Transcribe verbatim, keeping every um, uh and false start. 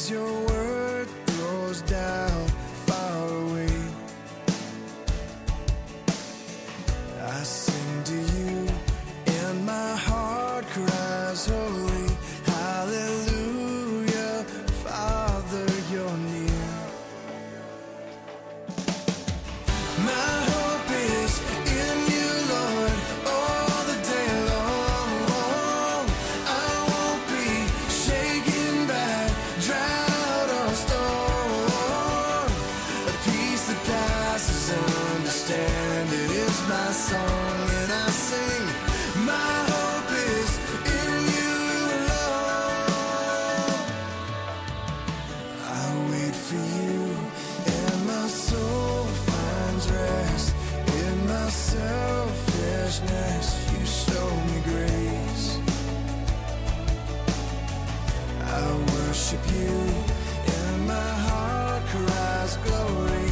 as your word goes down far away. I sing to you and my heart cries holy, hallelujah, Father, you're near. My hope is in you, Lord, all the day long. I won't be shaken by drought or storm. A peace that passes understanding is my song, and I sing, my hope is in you, Lord. I wait for you, and my soul finds rest. In my selfishness, you show me grace. I worship you, and my heart cries glory.